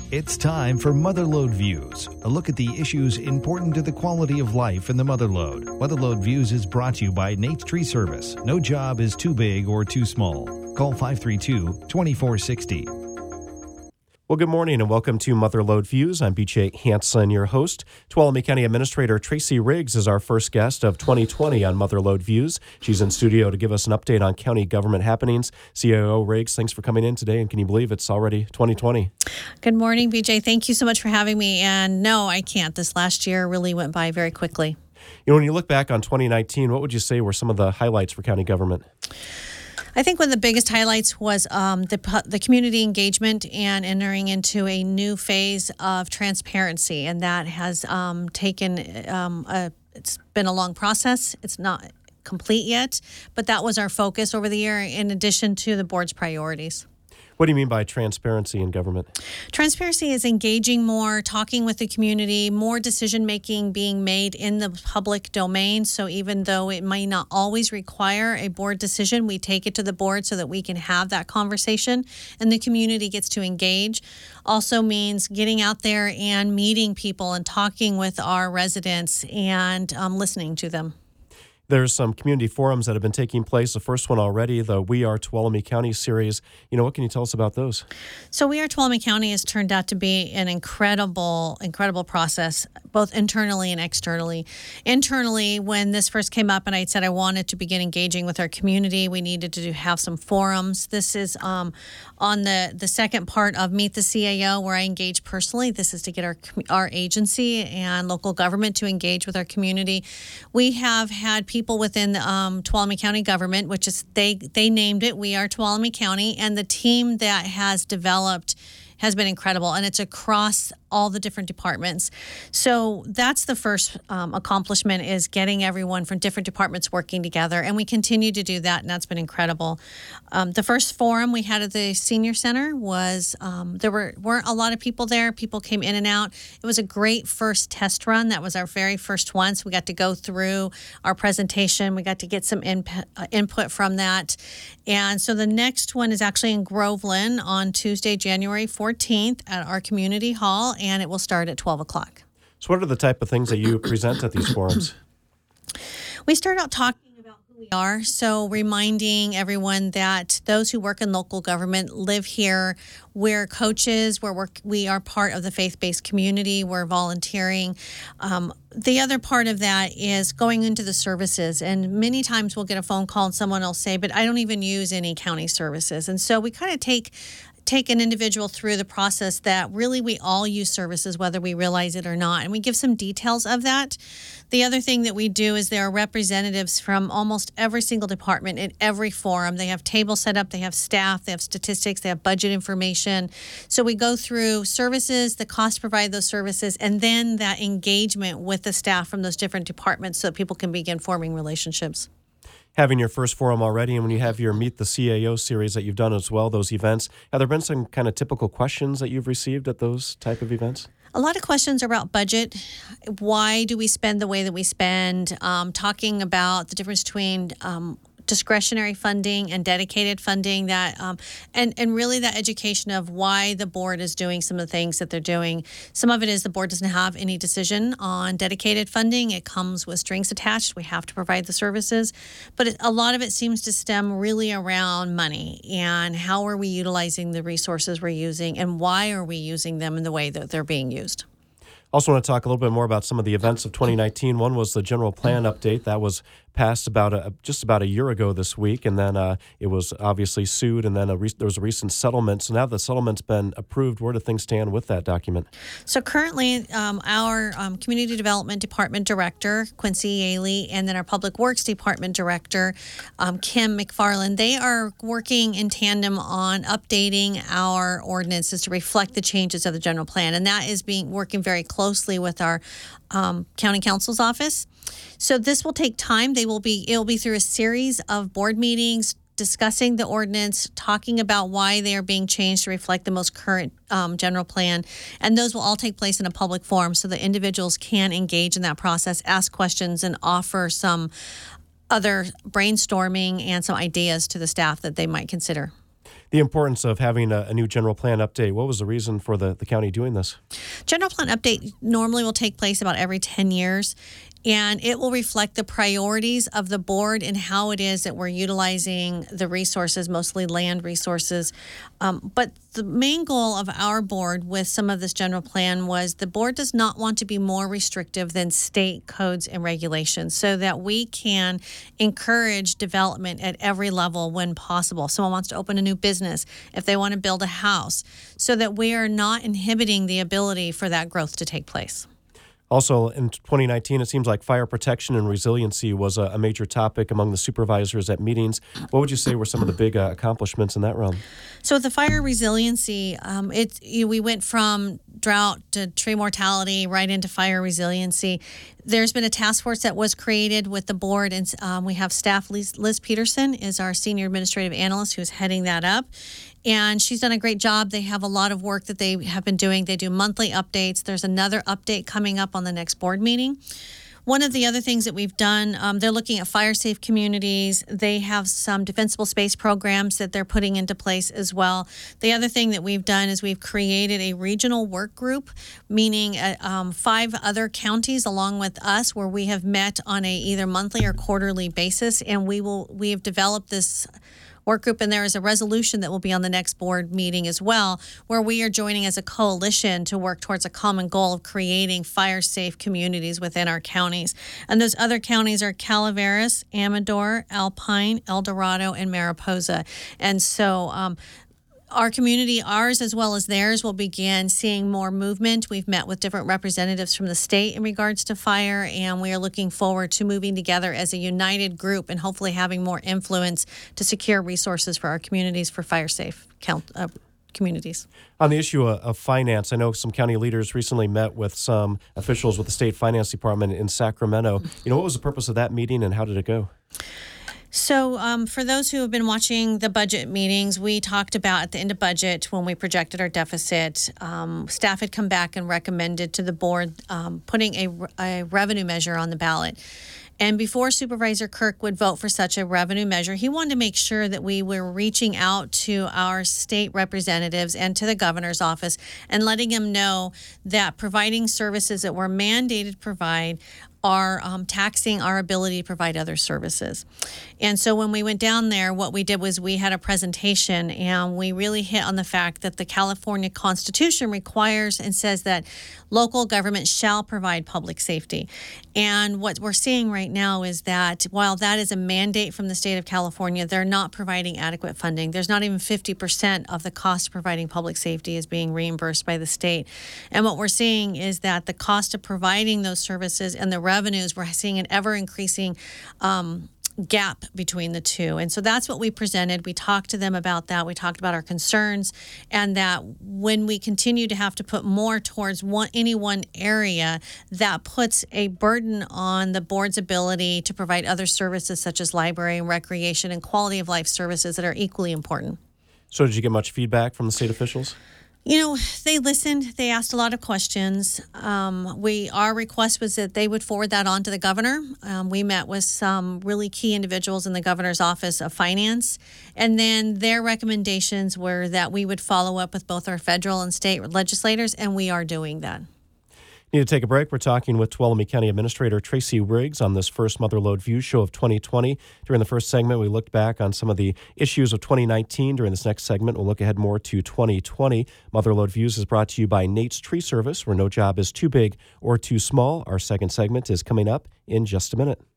It's time for Motherlode Views, a look at the issues important to the quality of life in the Motherlode. Motherlode Views is brought to you by Nate's Tree Service. No job is too big or too small. Call 532-2460. Well, good morning and welcome to Motherlode Views. I'm BJ Hanson, your host. Tuolumne County Administrator Tracy Riggs is our first guest of 2020 on Motherlode Views. She's in studio to give us an update on county government happenings. CIO Riggs, thanks for coming in today, and can you believe it's already 2020? Good morning, BJ. Thank you so much for having me. And no, I can't. This last year really went by very quickly. You know, when you look back on 2019, what would you say were some of the highlights for county government? I think one of the biggest highlights was the community engagement and entering into a new phase of transparency, and that has it's been a long process. It's not complete yet, but that was our focus over the year in addition to the board's priorities. What do you mean by transparency in government? Transparency is engaging more, talking with the community, more decision-making being made in the public domain. So even though it might not always require a board decision, we take it to the board so that we can have that conversation and the community gets to engage. Also means getting out there and meeting people and talking with our residents and listening to them. There's some community forums that have been taking place. The first one already, the We Are Tuolumne County series. You know, what can you tell us about those? So We Are Tuolumne County has turned out to be an incredible process, both internally and externally. Internally, when this first came up and I said I wanted to begin engaging with our community, we needed to have some forums. This is on the second part of Meet the CAO, where I engage personally. This is to get our agency and local government to engage with our community. We have had people within the Tuolumne County government, which is they named it We Are Tuolumne County, and the team that has developed has been incredible, and it's across all the different departments. So that's the first accomplishment, is getting everyone from different departments working together, and we continue to do that, and that's been incredible. The first forum we had at the Senior Center was, there weren't a lot of people there. People came in and out. It was a great first test run. That was our very first one, so we got to go through our presentation. We got to get some input from that. And so the next one is actually in Groveland on Tuesday, January 14th at our community hall, and it will start at 12 o'clock. So what are the type of things that you present at these forums? We start out talking about who we are, so reminding everyone that those who work in local government live here. We're coaches, we are part of the faith-based community, we're volunteering. The other part of that is going into the services, and many times we'll get a phone call and someone will say, but I don't even use any county services. And so we kind of take an individual through the process that really we all use services, whether we realize it or not. And we give some details of that. The other thing that we do is there are representatives from almost every single department in every forum. They have tables set up, they have staff, they have statistics, they have budget information. So we go through services, the cost to provide those services, and then that engagement with the staff from those different departments so that people can begin forming relationships. Having your first forum already, and when you have your Meet the CAO series that you've done as well, those events, have there been some kind of typical questions that you've received at those type of events? A lot of questions are about budget. Why do we spend the way that we spend? Talking about the difference between discretionary funding and dedicated funding, that and really that education of why the board is doing some of the things that they're doing. Some of it is the board doesn't have any decision on dedicated funding. It comes with strings attached. We have to provide the services. But a lot of it seems to stem really around money and how are we utilizing the resources we're using and why are we using them in the way that they're being used. Also want to talk a little bit more about some of the events of 2019. One was the general plan update that was passed just about a year ago this week, and then it was obviously sued, and then there was a recent settlement. So now the settlement's been approved. Where do things stand with that document? So currently, our Community Development Department Director, Quincy Yaley, and then our Public Works Department Director, Kim McFarland, they are working in tandem on updating our ordinances to reflect the changes of the general plan, and that is working very closely with our county counsel's office. So this will take time. It will be through a series of board meetings, discussing the ordinance, talking about why they are being changed to reflect the most current general plan. And those will all take place in a public forum so that individuals can engage in that process, ask questions, and offer some other brainstorming and some ideas to the staff that they might consider. The importance of having a new general plan update. What was the reason for the county doing this? General plan update normally will take place about every 10 years. And it will reflect the priorities of the board and how it is that we're utilizing the resources, mostly land resources. But the main goal of our board with some of this general plan was the board does not want to be more restrictive than state codes and regulations so that we can encourage development at every level when possible. Someone wants to open a new business, if they want to build a house, so that we are not inhibiting the ability for that growth to take place. Also, in 2019, it seems like fire protection and resiliency was a major topic among the supervisors at meetings. What would you say were some of the big accomplishments in that realm? So with the fire resiliency, we went from drought to tree mortality right into fire resiliency. There's been a task force that was created with the board, and we have staff. Liz Peterson is our senior administrative analyst who's heading that up. And she's done a great job. They have a lot of work that they have been doing. They do monthly updates. There's another update coming up on the next board meeting. One of the other things that we've done, they're looking at fire-safe communities. They have some defensible space programs that they're putting into place as well. The other thing that we've done is we've created a regional work group, meaning 5 other counties along with us, where we have met on a either monthly or quarterly basis, and we have developed this work group, and there is a resolution that will be on the next board meeting as well, where we are joining as a coalition to work towards a common goal of creating fire-safe communities within our counties. And those other counties are Calaveras, Amador, Alpine, El Dorado, and Mariposa. And so our community, ours as well as theirs, will begin seeing more movement. We've met with different representatives from the state in regards to fire, and we are looking forward to moving together as a united group and hopefully having more influence to secure resources for our communities for fire-safe communities. On the issue of finance, I know some county leaders recently met with some officials with the state finance department in Sacramento. What was the purpose of that meeting and how did it go? So for those who have been watching the budget meetings, we talked about at the end of budget when we projected our deficit, staff had come back and recommended to the board putting a revenue measure on the ballot. And before Supervisor Kirk would vote for such a revenue measure, he wanted to make sure that we were reaching out to our state representatives and to the governor's office and letting them know that providing services that we're mandated to provide are taxing our ability to provide other services. And so when we went down there, what we did was we had a presentation, and we really hit on the fact that the California Constitution requires and says that local government shall provide public safety. And what we're seeing right now is that while that is a mandate from the state of California, they're not providing adequate funding. There's not even 50% of the cost of providing public safety is being reimbursed by the state. And what we're seeing is that the cost of providing those services and the revenues, we're seeing an ever-increasing gap between the two. And so that's what we presented. We talked to them about that. We talked about our concerns, and that when we continue to have to put more towards any one area, that puts a burden on the board's ability to provide other services such as library and recreation and quality of life services that are equally important. So did you get much feedback from the state officials? They listened. They asked a lot of questions. Our request was that they would forward that on to the governor. We met with some really key individuals in the governor's office of finance, and then their recommendations were that we would follow up with both our federal and state legislators, and we are doing that. Need to take a break. We're talking with Tuolumne County Administrator Tracy Riggs on this first Motherlode Views show of 2020. During the first segment, we looked back on some of the issues of 2019. During this next segment, we'll look ahead more to 2020. Motherlode Views is brought to you by Nate's Tree Service, where no job is too big or too small. Our second segment is coming up in just a minute.